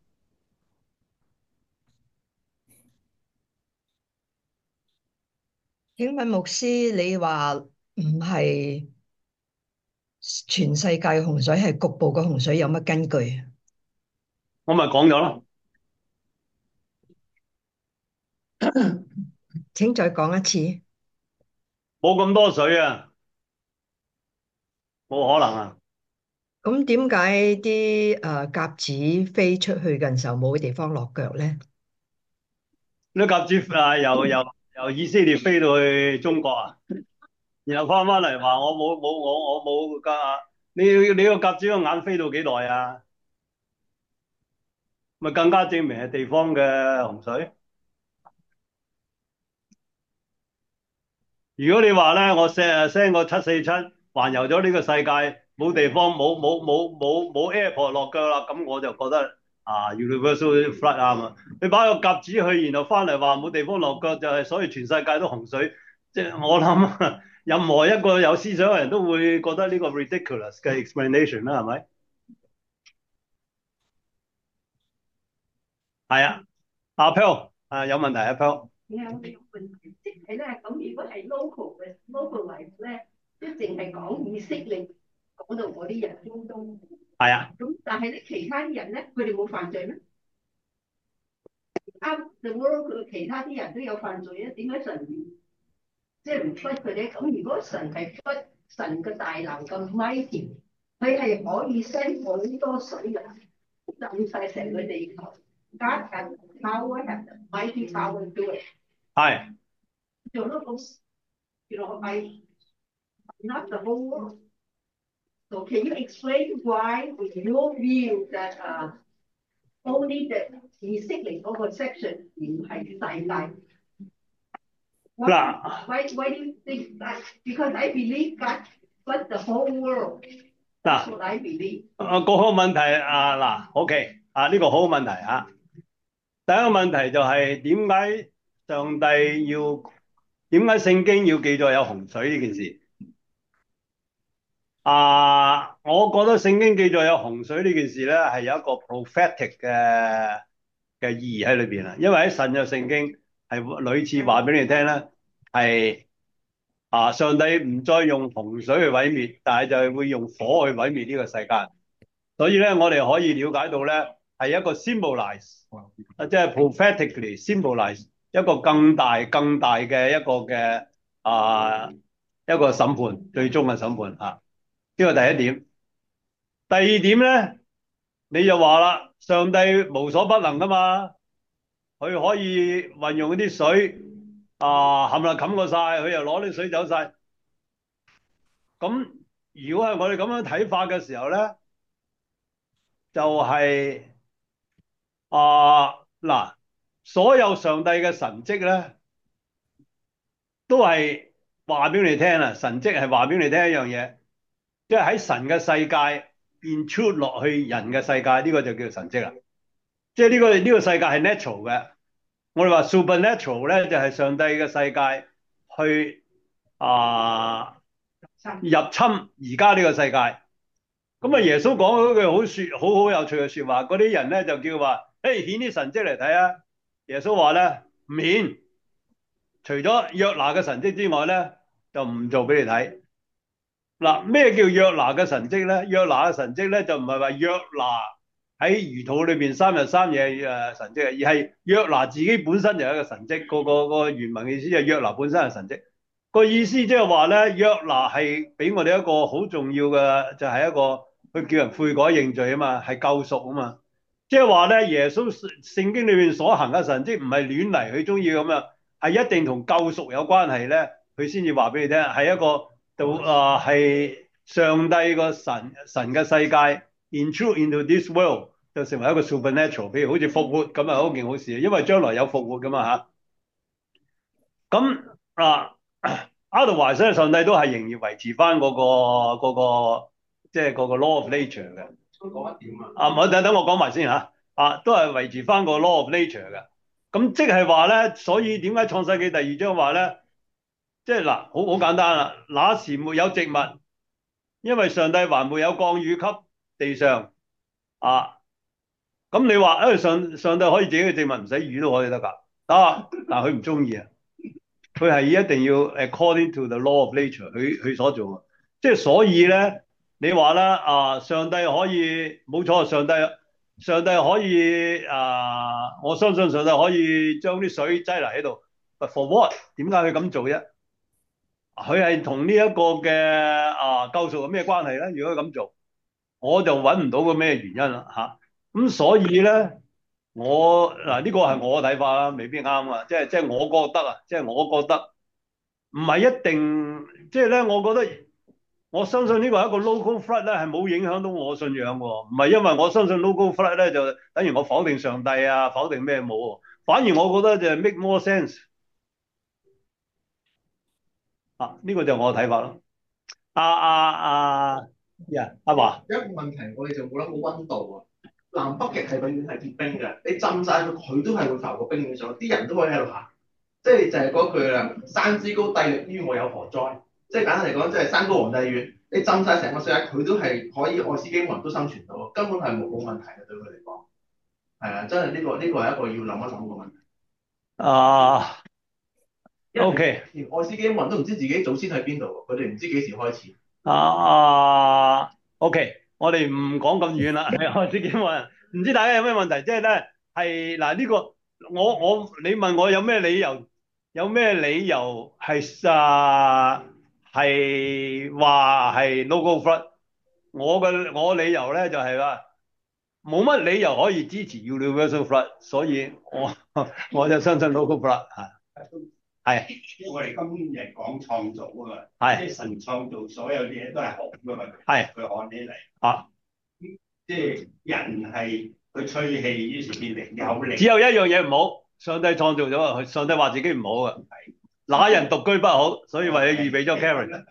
請問牧師，你話唔係全世界嘅洪水，係局部嘅洪水，有乜根據？ 我咪講咗咯， 請再講一次。 冇咁多水啊，冇可能啊！ 咁點解啲鴿子飛出去嘅時候冇地方落腳咧？ 啲鴿子由以色列飛到去中國啊，然後翻嚟話我冇㗎，你個鴿子個眼飛到幾耐啊？咪更加證明係地方嘅洪水。如果你話咧，我 send 個747環遊咗呢個世界，冇地方冇 airport 落腳啦，咁我就覺得universal flood 啱啊！你擺個鴿子去，然後翻嚟話冇地方落腳，就係所以全世界都洪水。即係我諗，任何一個有思想嘅人都會覺得呢個 ridiculous 嘅 explanation 啦，係咪？係啊，阿 Pearl 有問題啊 Pearl。 有問題，即係咧咁，如果係 localize 咧，即係淨係講以色列嗰度嗰啲人中東， 係啊， 咁但係咧其他啲人咧，佢哋冇犯罪咩？the world 佢其他啲人都有犯罪啊，點解神即係唔 flood 佢哋？咁如果神係 flood，神嘅大能咁 mighty，佢係可以 send 好多水嚟浸晒成個地球。God has power, has the mighty power to do it。 係。 就那種I not the whole world. So can you explain why, with your view, that only the 以色列嗰個 section 唔係世界嗱， why do you think that? Because I believe God but the whole world. That's 嗱， what I believe. 個好問題嗱，OK 呢個好問題啊。第一個問題就係點解聖經要記載有洪水呢件事？我覺得聖經記載有洪水呢件事咧，係有一個 prophetic 嘅意義喺裏邊啊。因為喺神嘅聖經係屢次話俾你聽咧，係上帝唔再用洪水去毀滅，但係就係會用火去毀滅呢個世界。所以咧，我哋可以了解到咧，係一個 symbolize，即係 prophetically symbolize 一個更大嘅一個審判，最終嘅審判啊。呢個第一點。第二點咧，你就話啦，上帝無所不能噶嘛，佢可以運用啲水冚唪唥冚過晒，佢又攞啲水走晒。咁如果係我哋咁樣睇法嘅時候咧，就係嗱，所有上帝嘅神蹟咧，都係話俾你聽啊！神蹟係話俾你聽一樣嘢，即係喺神嘅世界 intrude 落去人嘅世界，呢個就叫神蹟啦。即係呢個世界係 natural 嘅，我哋話 supernatural 咧就係上帝嘅世界去入侵而家呢個世界。咁耶穌講嗰句好有趣嘅說話，嗰啲人咧就叫話，顯啲神蹟嚟睇啊！耶穌話咧唔顯，除咗約拿嘅神蹟之外咧，就唔做俾你睇。嗱，咩叫約拿嘅神蹟咧？約拿嘅神蹟咧就唔係話約拿喺魚肚裏邊3日3夜神蹟，而係約拿自己本身就係一個神蹟。個原文嘅意思就係約拿本身係神蹟。個意思即係話咧，約拿係俾我哋一個好重要嘅，就係一個去叫人悔改認罪啊嘛，係救贖啊嘛。即係話咧，耶穌聖經裏邊所行嘅神蹟唔係亂嚟，佢中意咁樣，係一定同救贖有關係咧，佢先至話俾你聽，係一個係上帝個神嘅世界 intrude into this world 就成為一個 supernatural，譬如好似復活咁啊，好件好事，因為將來有復活噶嘛嚇。咁otherwise 上帝都係仍然維持翻嗰個即係嗰個 law of nature 嘅。我講一點啊。等我講埋先嚇。 都係維持翻個 law of nature 嘅。咁即係話咧，所以點解創世記第二章話咧，即係嗱，好簡單啦。那時沒有植物，因為上帝還沒有降雨給地上啊。咁你話上帝可以自己嘅植物唔使雨都可以得㗎，但佢唔中意啊。佢係一定要 according to the law of nature，佢所做嘅。即係所以咧，你話啦上帝可以冇錯，上帝可以我相信上帝可以將啲水擠嚟喺度。But for what？點解佢咁做啫？佢係同呢一個嘅救贖有咩關係咧？如果佢咁做，我就揾唔到個咩原因啦嚇。咁所以咧，呢個係我嘅睇法啦，未必啱啊。即係我覺得啊，即係我覺得唔係一定，即係咧，我覺得我相信呢個係一個 local flood 咧，係冇影響到我信仰喎。唔係因為我相信 local flood 咧，就等於我否定上帝啊，否定咩冇喎。反而我覺得就係 make more sense 呢個就係我嘅睇法咯。阿華， 一個問題，我哋就冇諗過溫度啊。南北極係永遠係結冰嘅，你浸晒佢都係會浮個冰面上，啲人都可以喺度行。即係就係嗰句啦，山之高帝力於我有何哉？即係簡單嚟講，即係山高皇帝遠，你浸晒成個世界，佢都係可以愛斯基摩人都生存到，根本係冇問題嘅對佢嚟講。係啊，真係呢個係一個要諗一諗嘅問題。 OK， 連愛斯基摩人都唔知自己祖先喺邊度，佢哋唔知幾時開始。 OK，我哋唔講咁遠啦。愛斯基摩人，唔知大家有咩問題？即係咧，係嗱呢個你問我有咩理由？有咩理由係話係 local flood？我理由咧就係話冇乜理由可以支持 universal flood，所以我就相信 local flood 係。 我哋今日講創造啊係嘛，即係神創造所有嘢都係好噶嘛， 係佢看起嚟即係人係佢吹氣，於是變靈有靈。 只有一樣嘢唔好，上帝創造咗佢，上帝話自己唔好嘅，那人獨居不好，所以為佢預備咗 Karen。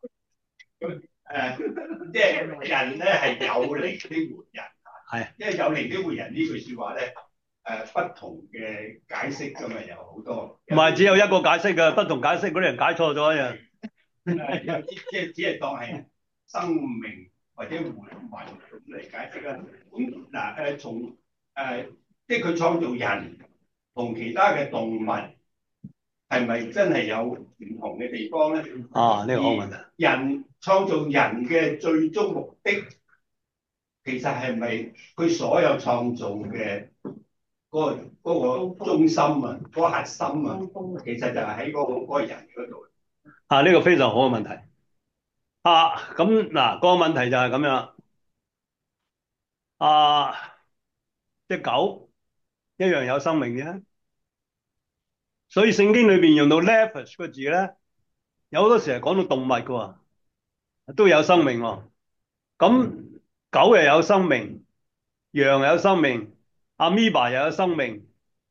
即係人咧係有靈的活人， 係， 因為有靈的活人呢句説話咧，不同嘅解釋㗎嘛，有好多。 唔係只有一個解釋嘅，不同解釋嗰啲人解錯咗嘅。 有啲即係只係當係生命或者活物嚟解釋啦。咁嗱從即係佢創造人同其他嘅動物係咪真係有唔同嘅地方咧？ 呢個好問題。 人創造人嘅最終目的，其實係咪佢所有創造嘅嗰個中心啊，嗰個核心啊，其實就係喺嗰個人嗰度。 呢個非常好嘅問題。咁嗱，個問題就係咁樣。隻狗一樣有生命嘅，所以聖經裏邊用到 lepus 個字咧，有好多時係講到動物嘅喎，都有生命喎。咁狗又有生命，羊又有生命，amoeba 又有生命。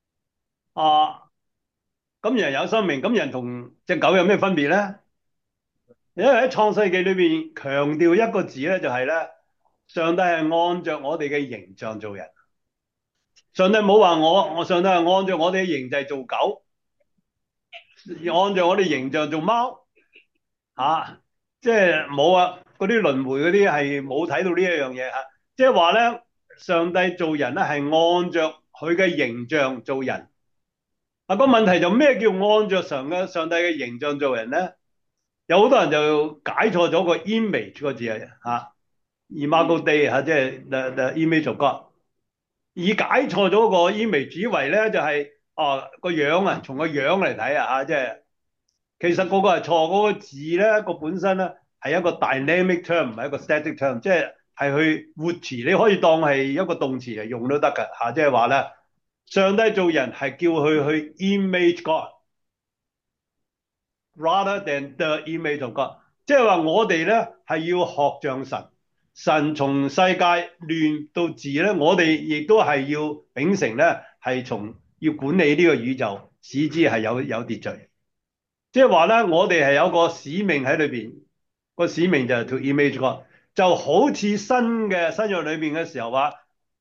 咁人有生命，咁人同隻狗有咩分別咧？因為喺創世記裏邊強調一個字咧，就係咧，上帝係按着我哋嘅形象做人。上帝冇話我上帝係按照我哋嘅形象做狗，按照我哋形象做貓，即係冇啊！嗰啲輪迴嗰啲係冇睇到呢一樣嘢嚇，即係話咧，上帝做人咧係按着佢嘅形象做人。個問題就咩叫按着上帝嘅形象做人咧？有好多人就解錯咗個 image 個字imago Dei 即係 the image of God。而解錯咗個 image，以為咧就係個樣啊，從個樣嚟睇即係其實個係錯，嗰個字咧個本身咧係一個 dynamic term，唔係一個 static term，即係去活詞，你可以當係一個動詞嚟用都得㗎即係話咧，上帝做人係叫佢去 image God，rather than the image of God， 即係話我哋咧係要學像神。神從世界亂到治咧，我哋亦都係要秉承咧，係從要管理呢個宇宙，使之係有秩序。即係話咧，我哋係有個使命喺裏邊，個使命就係 to image God，就好似新約裏邊嘅時候話，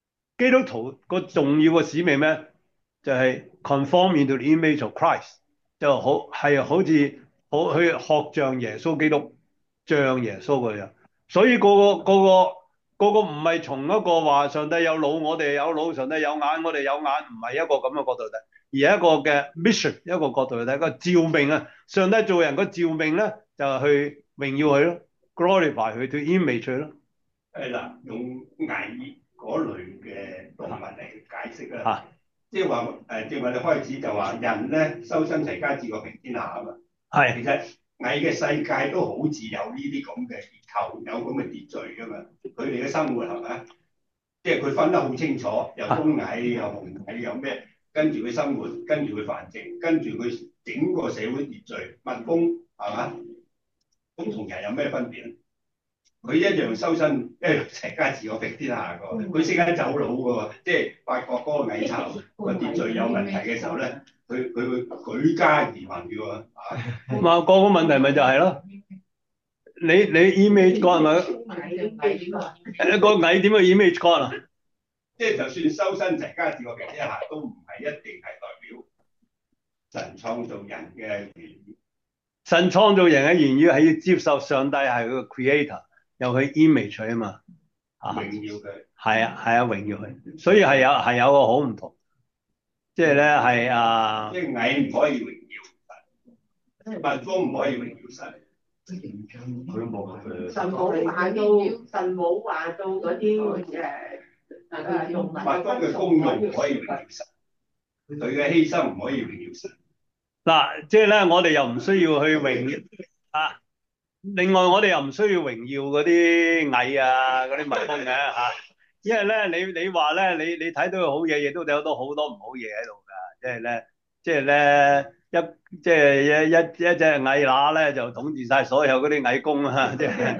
基督徒個重要嘅使命咩？就係 conform into the image of Christ，就好似好去學像耶穌基督，像耶穌嗰樣。所以個唔係從一個話上帝有腦，我哋有腦；上帝有眼，我哋有眼，唔係一個咁嘅角度睇，而係一個嘅 mission 一個角度去睇，個召命啊！上帝做人個召命咧，就係去榮耀佢咯，glorify 佢，to image 佢咯。 嗱，用蟻嗰類嘅動物嚟解釋啦。 啊即係話正話你開始就話人咧修身齊家治國平天下啊嘛。 係其實蟻嘅世界都好似有呢啲咁嘅結構，有咁嘅秩序噶嘛。佢哋嘅生活係咪？即係佢分得好清楚，有公蟻、有雄蟻、有咩，跟住佢生活，跟住佢繁殖，跟住佢整個社會秩序、蜜蜂係嘛？咁同人有咩分別咧？佢一樣修身，一樣齊家治國平天下個，佢識得走佬個喎，即係發覺嗰個蟻巢個秩序有問題嘅時候咧，佢會舉家而行嘅喎， 嘛個問題咪就係咯，你 image God 係咪？個蟻點嘅 image God 啊？ 即係就算修身齊家治國平天下，都唔係一定係代表神創造人嘅原意。 神創造人嘅原意係要接受上帝係佢個 creator，有佢 image 佢啊嘛， 榮耀佢。 係啊榮耀佢，所以係有個好唔同，即係咧係即係蟻唔可以榮耀神，蜜蜂唔可以榮耀神。 佢冇神冇話到嗰啲動物蜜蜂嘅功用唔可以榮耀神，佢嘅犧牲唔可以榮耀神。 嗱，即係咧我哋又唔需要去榮耀啊。另外我哋又唔需要榮耀嗰啲蟻啊，嗰啲蜜蜂嘅嚇，因為咧你話咧你睇到佢好嘢，亦都睇到好多唔好嘢喺度㗎，即係咧一隻蟻乸咧就統治晒所有嗰啲蟻公啊，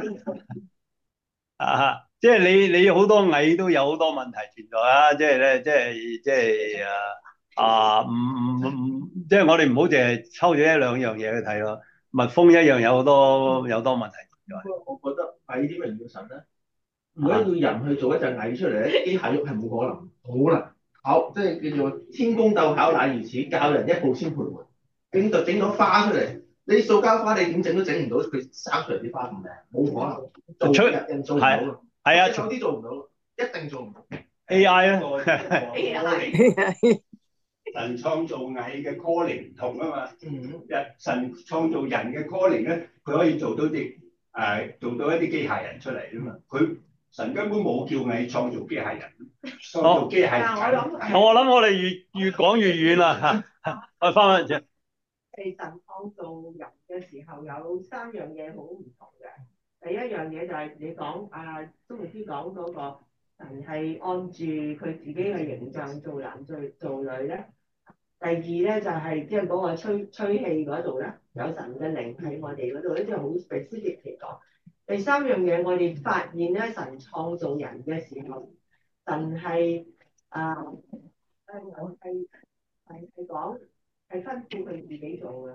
即係你好多蟻都有好多問題存在啊，即係咧即係即係我哋唔好淨係抽咗一兩樣嘢去睇咯。蜜蜂一樣有好多問題。 我覺得蟻點榮耀神咧？如果要人去做一隻蟻出嚟咧，機械喐係冇可能，好難考，即係叫做天公鬥巧乃如此，教人一步先徘徊。整到花出嚟，你塑膠花你點整都整唔到佢生出嚟啲花咁靚，冇可能。做人做唔到㗎， 係啊， 有啲做唔到，一定做唔到。 AI 啊神創造蟻嘅 calling 唔同啊嘛，神創造人嘅 calling 咧，佢可以做到一啲機械人出嚟啊嘛。神根本冇叫蟻創造機械人，創造機械人。 我諗我哋越講越遠啦嚇，我翻返嚟。 係神創造人嘅時候有三樣嘢好唔同嘅。第一樣嘢就係你講鍾牧師講嗰個神係按住佢自己嘅形象做男做女咧。第二咧就係即係嗰個吹氣嗰度咧，有神嘅靈喺我哋嗰度咧，即係好 specific 嚟講。第三樣嘢我哋發現咧，神創造人嘅時候，神係我係講係吩咐佢自己做嘅。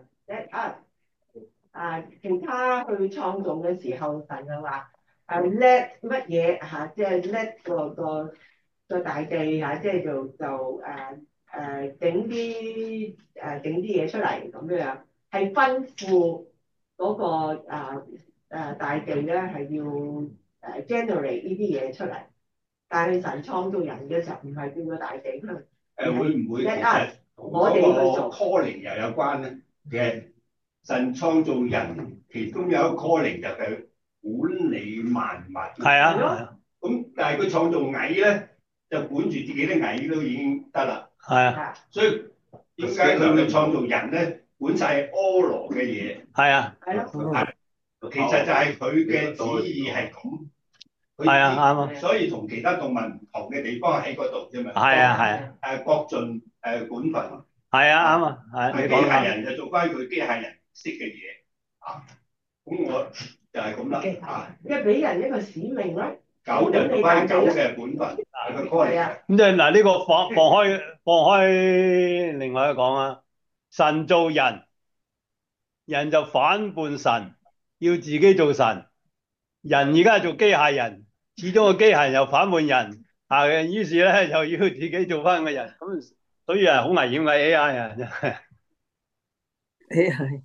其他去創造嘅時候，神就話let 乜嘢即係 let 個大地即係就整啲嘢出嚟咁樣，係吩咐嗰個大地咧係要generate 呢啲嘢出嚟。但係神創造人嘅時候唔係叫個大地會唔會其實同嗰個 calling 又有關咧？其實神創造人其中有一個 calling 就係管理萬物。係啊。咁但係佢創造蟻咧，就管住自己啲蟻都已經得啦。係啊。所以點解佢會創造人咧？管晒阿羅嘅嘢。係啊。係咯。其實就係佢嘅旨意係咁。係啊，啱啊。所以同其他動物唔同嘅地方喺嗰度啫嘛。係啊，係啊。各盡本分。係啊，啱啊。係。機械人就做翻佢機械人識嘅嘢。咁我就係咁啦。 因為俾人一個使命咯。 狗就做翻狗嘅本分。係啊。 咁即係嗱，呢個放開另外一講啊。神造人，人就反叛神，要自己做神。人而家係做機械人，始終個機械人又反叛人， 嘅，於是咧就要自己做翻個人，咁所以係好危險嘅 AI 啊，真係。 係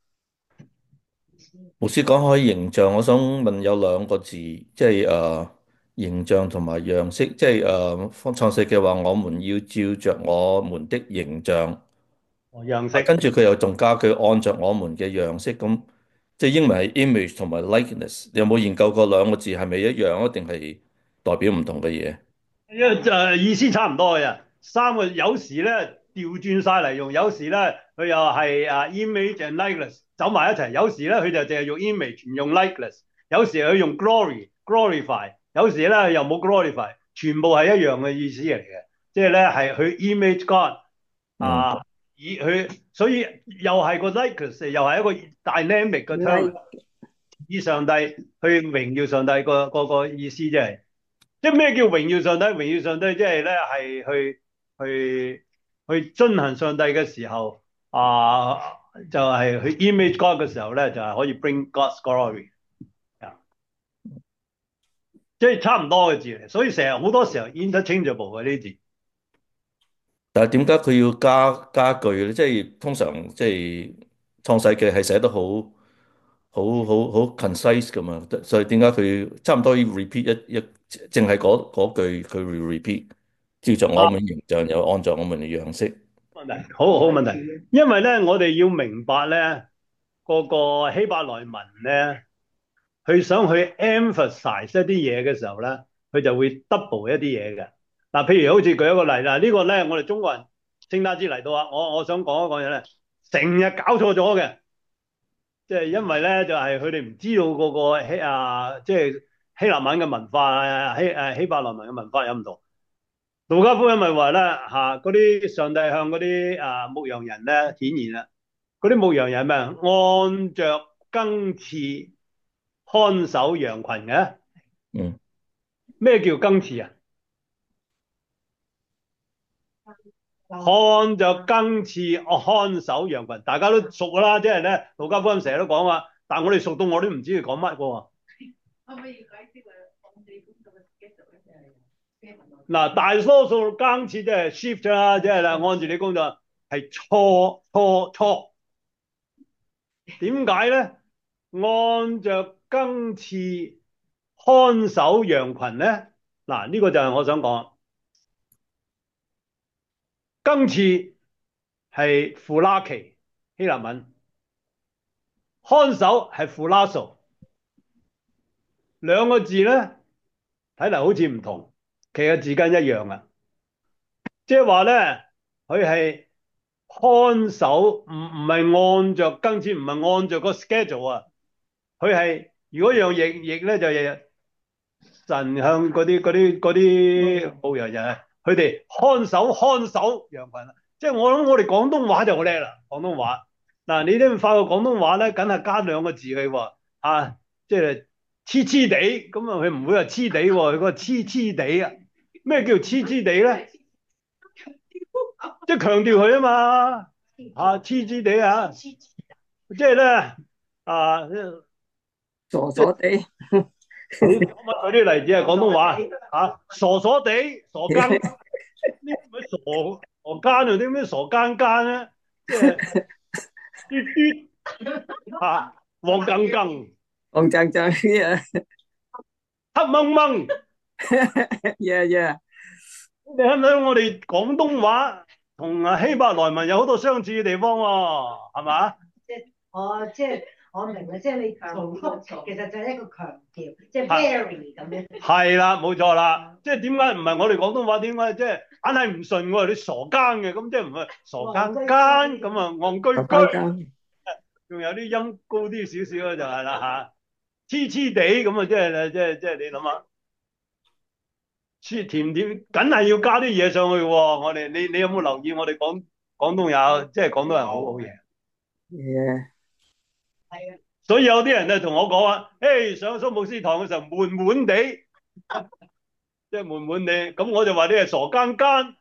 牧師講開形象，我想問有兩個字，即係形象同埋樣式，即係創世嘅話，我們要照着我們的形象。 樣式跟住佢又仲加佢按着我們嘅樣式，咁即係英文係 image 同埋 likeness。你有冇研究過兩個字係咪一樣啊？定係代表唔同嘅嘢？ 因為意思差唔多嘅，三個有時咧調轉晒嚟用，有時咧佢又係image and likeness 走埋一齊，有時咧佢就淨係用 image 唔用 likeness，有時佢用 glorify，有時咧又冇 glorify，全部係一樣嘅意思嚟嘅，即係咧係佢 image God 嗯， 以佢，所以又係個 likeness，又係一個 dynamic 嘅 term，以上帝去榮耀上帝個意思即係。即係咩叫榮耀上帝？榮耀上帝即係咧係去遵行上帝嘅時候就係去 image God 嘅時候咧，就係可以 bring God's glory 啊，即係差唔多嘅字嚟，所以成日好多時候 interchangeable 嘅呢啲字。 但係點解佢要加句咧？即係通常即係創世記係寫得好 concise 噶嘛，所以點解佢差唔多要 repeat 淨係嗰句佢會 repeat，照着我們形象又按照我們嘅樣式。 問題好好問題，因為咧我哋要明白咧個希伯來文咧，佢想去 emphasize 一啲嘢嘅時候咧，佢就會 double 一啲嘢嘅。嗱，譬如好似舉一個例啦，呢個咧我哋中國人聖誕節嚟到啊，我想講一講嘢咧，成日搞錯咗嘅，即係因為咧就係佢哋唔知道嗰個即係希臘文嘅文化希伯來文嘅文化有唔同。路加福音咪話咧嗰啲上帝向嗰啲牧羊人咧顯現啦，嗰啲牧羊人咩按着更次看守羊群嘅。 嗯， 咩叫更次啊？看着更次看守羊群，大家都熟噶啦，即係咧路加福音成日都講啊，但係我哋熟到我都唔知佢講乜喎。 可唔可以解釋按地本咁嘅 schedule 嗱，大多數更次即係 shift 啦，即係啦，按住你工作係錯。點解咧？按着更次看守羊群咧，嗱呢個就係我想講，更次係 phulaki 希臘文，看守係 phulasso，兩個字咧睇嚟好似唔同，其實字根一樣啊，即係話咧佢係看守，唔係按着更次，唔係按着個 schedule 啊，佢係如果用譯咧就係神向嗰啲牧羊人，佢哋看守羊群啊，即係我諗我哋廣東話就好叻啦，廣東話嗱，你都發覺廣東話咧，梗係加兩個字去喎，即係黐黐地，咁啊佢唔會話黐地喎，佢個黐黐地啊，咩叫黐黐地咧？即係強調佢啊嘛，黐黐地啊，即係咧傻傻地， 你可唔可以舉啲例子係廣東話傻傻地、傻更，呢咪傻更啊？啲咩傻更更咧？即係嘟黃更更、 黃霑霑呀黑掹掹。 呀， 你睇唔睇我哋廣東話同希伯來文有好多相似嘅地方喎？係嘛？ 即係我明啦，即係你重複，其實就係一個強調，即係 very 咁樣。 係啦，冇錯啦。即係點解唔係我哋廣東話？點解即係硬係唔順喎？你傻更嘅，咁即係唔係傻更更咁啊？戇居居，仲有啲音高啲少少就係啦黐黐地咁啊！即係你諗下，甜甜，梗係要加啲嘢上去喎。我哋你有冇留意我哋廣東有，即係廣東人好好嘢。 係啊， 所以有啲人就同我講話，上蘇牧師堂嘅時候悶悶地，即係悶悶地，咁我就話你係傻更更，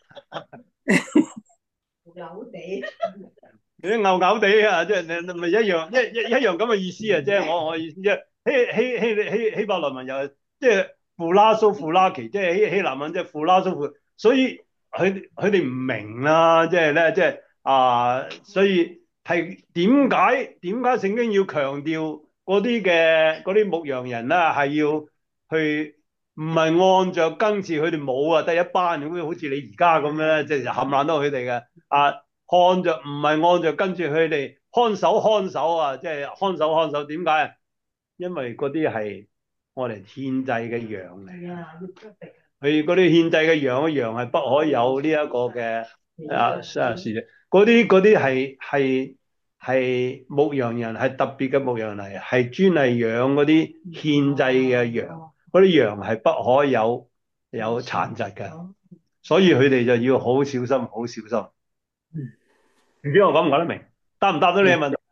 扭地。 你啲牛牛地啊，即係你咪一樣咁嘅意思啊！即係我意思啫。希伯來文又係即係 philosophy，即係希臘文即係 philosophy，所以佢哋唔明啦，即係咧，即係所以係點解聖經要強調嗰啲牧羊人咧係要去唔係按着更次，佢哋冇啊，得一班咁，好似你而家咁咧，即係冚唪唥都係佢哋嘅看着唔係按着跟住佢哋看守啊，即係看守，點解啊？因為嗰啲係我哋獻祭嘅羊嚟，佢嗰啲獻祭嘅羊係不可以有呢一個嘅事，嗰啲係牧羊人，係特別嘅牧羊嚟，係專係養嗰啲獻祭嘅羊，嗰啲羊係不可以有殘疾嘅，所以佢哋就要好小心，好小心。唔知我講唔講得明？答唔答到你嘅問題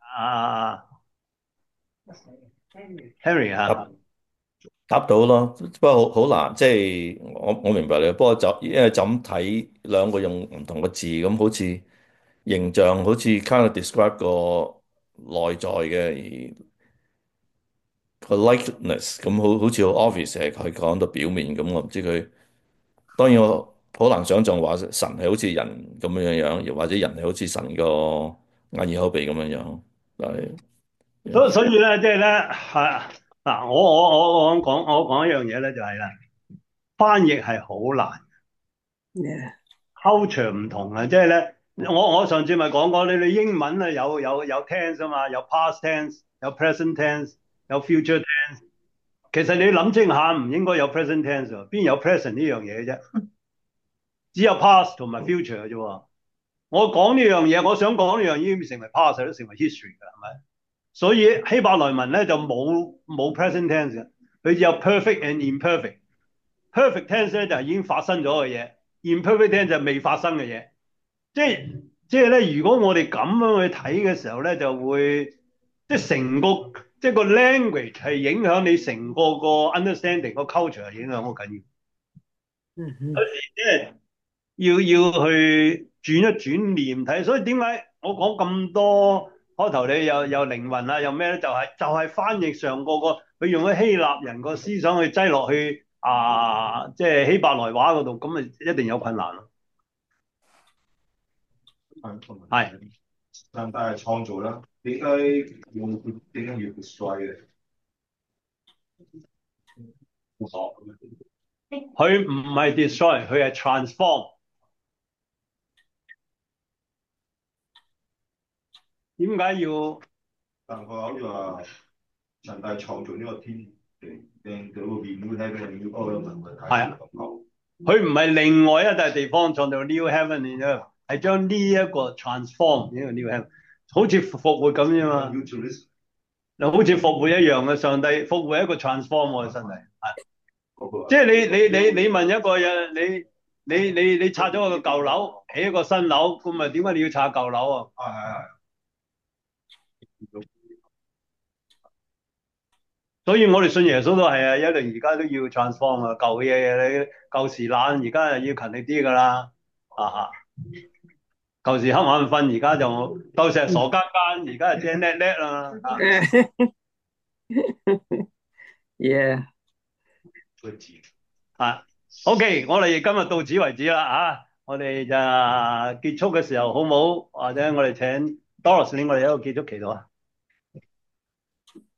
Henry 啊？ 答到咯，不過好難，即係我明白你。不過因為就咁睇兩個用唔同嘅字，咁好似形象好似 kind of describe 個內在嘅個 likeness，咁好似好 obvious 係佢講到表面咁，我唔知佢。當然我好難想像話神係好似人咁樣樣，又或者人係好似神個眼耳口鼻咁樣樣，但係。 所以咧，即係咧，嗱，我講一樣嘢咧，就係啦，翻譯係好難 culture 唔同啊，即係咧，我上次咪講過，你英文啊有 tense 啊嘛，有 past tense，有 present tense，有 future tense，其實你諗清下，唔應該有 present tense 喎，邊有 present 呢樣嘢啫？只有 past 同埋 future 嘅啫喎。我講呢樣嘢，我想講呢樣已經成為 past 都成為 history 㗎，係咪？所以希伯來文咧就冇 present tense 嘅，佢只有 perfect and imperfect。perfect tense 咧就係已經發生咗嘅嘢，imperfect tense 就係未發生嘅嘢。即係咧，如果我哋咁樣去睇嘅時候咧，就會即係成個即係個 language 係影響你成個 understanding 個 culture 係影響好緊要。有時即係要去轉一轉念睇，所以點解我講咁多？開頭你有靈魂啊，有咩咧？就係翻譯上個佢用咗希臘人個思想去擠落去即係希伯來話嗰度，咁咪一定有困難咯。係上帝係創造啦，點解要 destroy 嘅？ 佢唔係 destroy， 佢係 transform。點解要？ 但佢好似話上帝創造呢個天地，令到個 new heaven new earth 係啊， 佢唔係另外一笪地方創造 new heaven and earth，係將呢一個 transform 呢個 new heaven， 好似復活咁啫嘛。嗱，好似復活一樣嘅，上帝復活係一個 transform 我嘅身體，係。即係你問一個人，你拆咗個舊樓，起一個新樓，咁咪點解你要拆舊樓啊？係。所以我哋信耶穌都係啊，一定而家都要 transform 啊，舊嘢你舊時懶，而家要勤力啲噶啦，舊時瞌眼瞓，而家就舊時係傻更更，而家係精叻叻啦。 Yeah。 OK， 我哋今日到此為止啦，我哋就結束嘅時候好唔好？或者我哋請 Doris 領我哋一個結束祈禱啊。